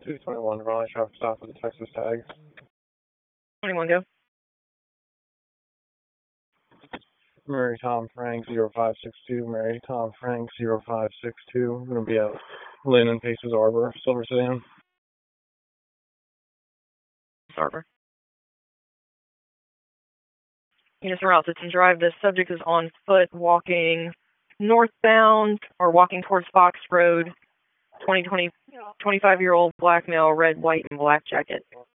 221 Raleigh traffic stop with the Texas tag. 21 go. Mary Tom Frank 0562, Mary Tom Frank 0562. I'm going to be at Lynn and Paces Arbor, Silver Sedan. Arbor. Units route to drive. The subject is on foot walking northbound or walking towards Fox Road. 25-year-old black male, red, white, and black jacket.